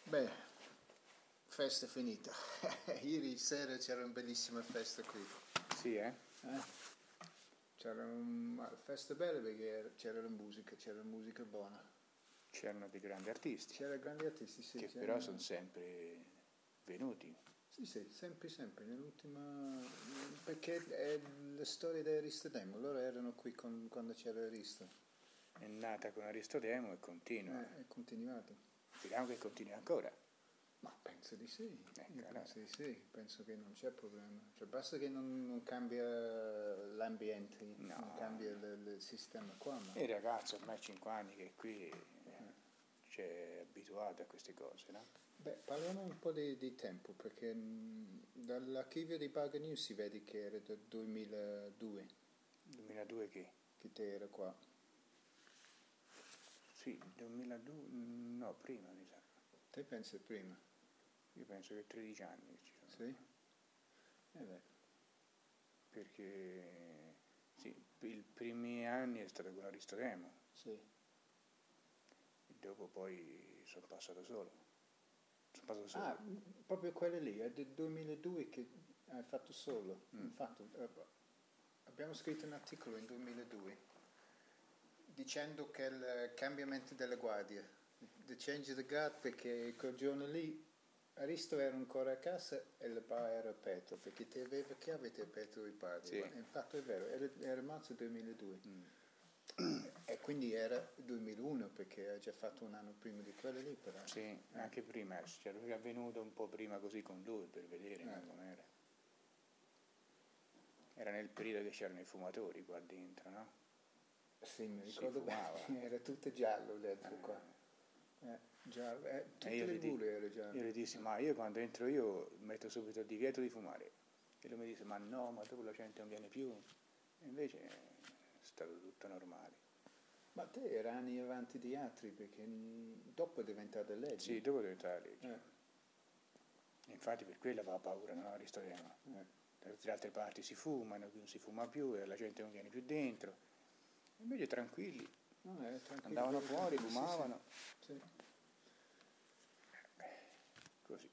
Beh, festa finita. Ieri sera c'era una bellissima festa qui. Sì, eh? C'era una festa bella perché c'era la musica buona. C'erano dei grandi artisti, C'erano grandi artisti, sì. che però sono sempre venuti. Sì, sempre, nell'ultima... Perché è la storia di Aristodemo, loro erano qui quando c'era Aristo. È nata con Aristodemo e continua. È continuato. Speriamo che continui ancora. Ma penso di sì, allora. penso che non c'è problema. Cioè basta che non cambia l'ambiente, non cambia il sistema qua. Ma... Il ragazzo ormai ha 5 anni che qui c'è abituato a queste cose, no? Beh, parliamo un po' di tempo, perché dall'archivio di Bug News si vede che era del 2002. 2002 che? Che te era qua. Sì, 2002, no, prima mi sa. Te pensi prima? Io penso che 13 anni che ci sono. Sì? Beh. Perché, sì, i primi anni è stato con Aristodemo. Sì. E dopo poi sono passato solo. Ah, proprio quelle lì, è del 2002 che hai fatto solo. Infatti, abbiamo scritto un articolo in 2002 dicendo che il cambiamento della guardia, the change of the guard, perché quel giorno lì Aristo era ancora a casa e il bar era aperto, perché che avete aperto il bar? Sì. Infatti è vero, era marzo 2002. E quindi era 2001 perché ha già fatto un anno prima di quello lì, però. Sì, anche prima, c'era lui venuto un po' prima così con lui per vedere com'era. Era nel periodo che c'erano i fumatori qua dentro, no? Sì, mi ricordo bene, era tutto giallo dentro qua. Giallo, tutte le mura erano gialle. Io le dissi, ma io quando entro io metto subito il divieto di fumare. E lui mi disse, ma no, ma dopo la gente non viene più. E invece è stato tutto normale. Ma te eri anni avanti di altri, perché dopo è diventata legge. Sì, dopo è diventata legge. Infatti per quello aveva paura, no? Aristodemo. Da tutte le altre parti si fumano, qui non si fuma più e la gente non viene più dentro. Invece tranquilli. Andavano fuori, fumavano. Sì. Così.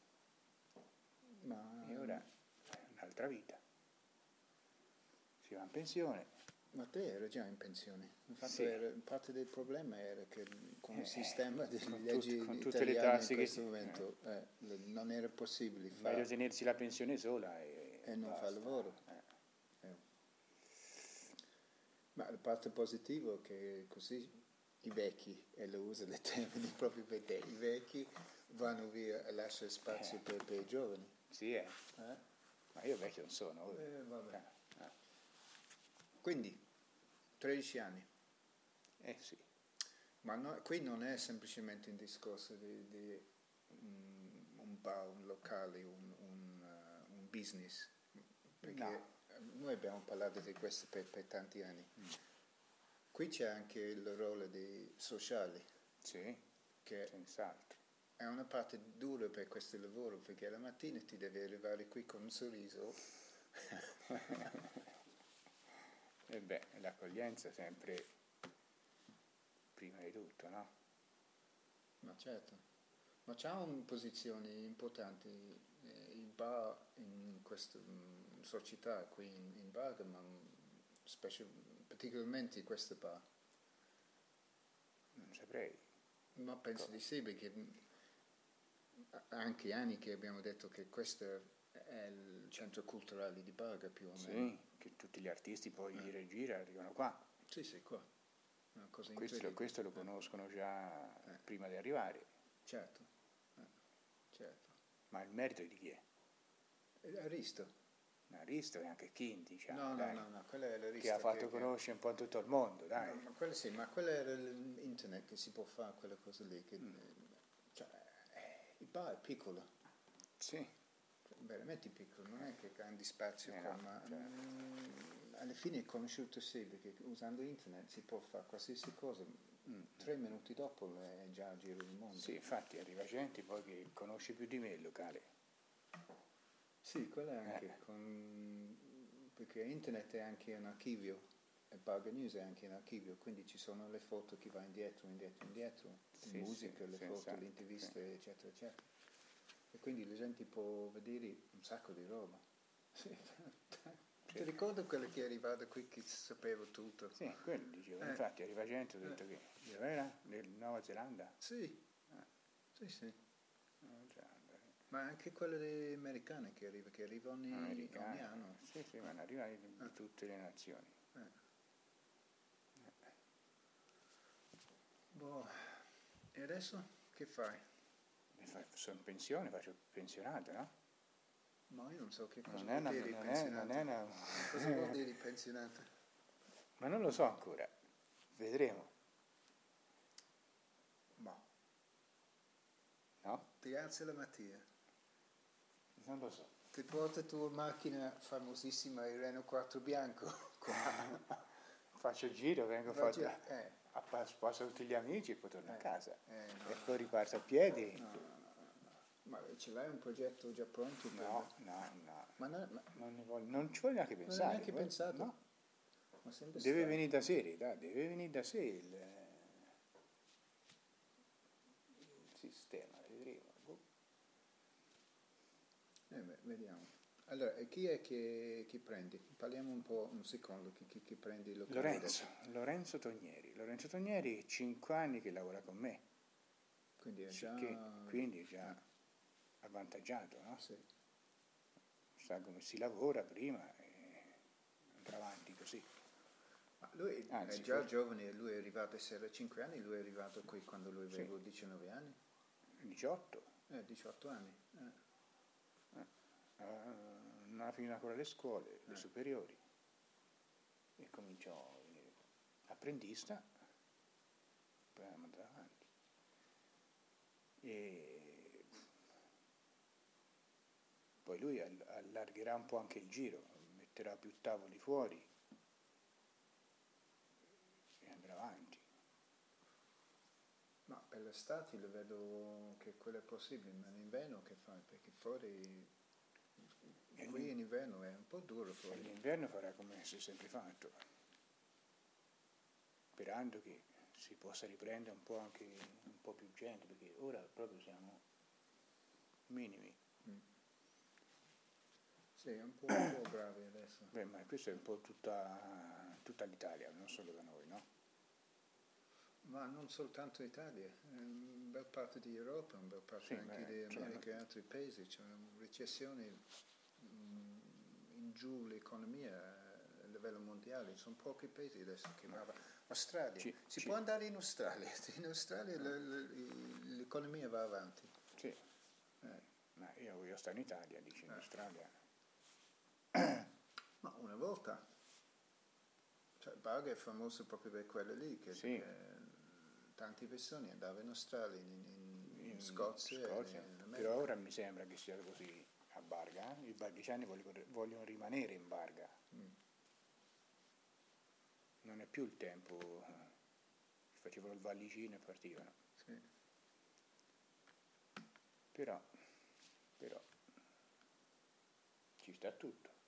Ma... E ora è un'altra vita. Si va in pensione. Ma te eri già in pensione. Infatti Sì. Parte del problema era che con il sistema delle leggi con tutte italiane le tasse in questo momento non era possibile fare. Meglio tenersi la pensione sola e non basta. fare lavoro. Ma la parte positiva è che così i vecchi, e lo uso il termine proprio per te, i vecchi vanno via e lasciano spazio per i giovani. Sì, ma io vecchio non sono. Vabbè. Quindi, 13 anni. Sì. Ma qui non è semplicemente un discorso di un bar, un locale, un business, perché noi abbiamo parlato di questo per tanti anni. Qui c'è anche il ruolo dei sociali. Sì, che senz'altro. È una parte dura per questo lavoro, perché la mattina ti devi arrivare qui con un sorriso. E beh, l'accoglienza è sempre prima di tutto, no? Ma certo. Ma c'ha una posizione importante il bar in questa società qui in Bergamo, particolarmente questo bar. Non saprei. Ma penso di sì, perché anche anni che abbiamo detto che questo è il centro culturale di Bergamo più o meno. Sì, che tutti gli artisti poi gira e gira arrivano qua. Sì, qua. Una cosa questo lo conoscono già prima di arrivare. Certo. Ma il merito di chi è? Aristo. Aristo e anche Chindi, No, quella è l'Aristo. Che ha fatto conoscere un po' tutto il mondo, dai. No, ma quello sì, ma quello era l'internet che si può fare, quella cosa lì. Che, cioè, il bar è piccolo. Sì. Veramente piccolo, non è che grandi spazio qua, no, ma certo. alla fine è conosciuto sì, perché usando internet si può fare qualsiasi cosa. 3 minuti dopo è già a giro del mondo. Sì, infatti arriva gente poi che conosce più di me il locale. Sì, quello è anche, perché internet è anche un archivio. e Barga News è anche in archivio, quindi ci sono le foto che va indietro, Sì, musica, sì, le sì, foto, esatto, le interviste, sì. eccetera, eccetera. E quindi la gente può vedere un sacco di roba. Sì. Ti ricordo quello che è arrivato qui che sapeva tutto? Sì, quello dicevo. Infatti arriva gente, ho detto che dove era? Nel Nuova Zelanda? Sì, sì. Nuova Zelanda, sì. Ma anche quelle americane che arriva ogni Americane, anno. sì, ma ne arriva di tutte le nazioni. Boh. E adesso che fai? Sono in pensione, faccio pensionato, no? Ma io non so che cosa Non è vuol una... dire Non è pensionato. una... Cosa vuol dire pensionato? Ma non lo so ancora, vedremo, Boh. no? Ti alzi la mattina, Non lo so. ti porta la tua macchina famosissima, il Renault 4 bianco, qua. Faccio il giro, vengo Faccio- a sposo tutti gli amici e poi torno a casa. no, E poi riparto a piedi. no. Ma ce l'hai un progetto già pronto? No. Ma Non ci voglio neanche non hai pensare. neanche pensato? No. Ma sembra Deve strano. venire da sé, deve venire da sé il sistema, vedremo. Boh. Vediamo. Allora, e chi è che prendi? Parliamo un secondo, chi prendi il locale adesso? Lorenzo Tognieri. Lorenzo Tognieri, 5 anni che lavora con me. Quindi è già... Quindi è già avvantaggiato, no? Sì. Sa come si lavora prima e andrà avanti così. Ma lui Anzi, è già giovane, lui è arrivato a essere 5 anni, lui è arrivato qui quando lui aveva Sì. 19 anni? 18. 18 anni. Non ha finito ancora le scuole, le superiori. E cominciò a venire apprendista, poi andrà avanti. E poi lui allargherà un po' anche il giro, metterà più tavoli fuori e andrà avanti. Ma per l'estate lo vedo che quello è possibile, ma in inverno che fai? Perché fuori, qui in inverno è un po' duro fuori. L'inverno farà come si è sempre fatto, sperando che si possa riprendere un po' anche un po' più gente, perché ora proprio siamo minimi. Sì, è un po' grave adesso. Beh, ma questo è un po' tutta l'Italia, non solo da noi, no? Ma non soltanto Italia, un bel parte di Europa, un bel parte anche di America e altri paesi, c'è una recessione in giù l'economia a livello mondiale, sono pochi paesi adesso che vanno. Australia, si può andare in Australia l'economia va avanti. Sì, ma io voglio stare in Italia, dice in Australia. Ma una volta, cioè Barga è famoso proprio per quello lì, che tante persone andavano in Australia, in Scozia, in America. Però ora mi sembra che sia così a Barga, i barghiciani vogliono rimanere in Barga. Non è più il tempo, facevano il vallicino e partivano. Sì. Però ci sta tutto.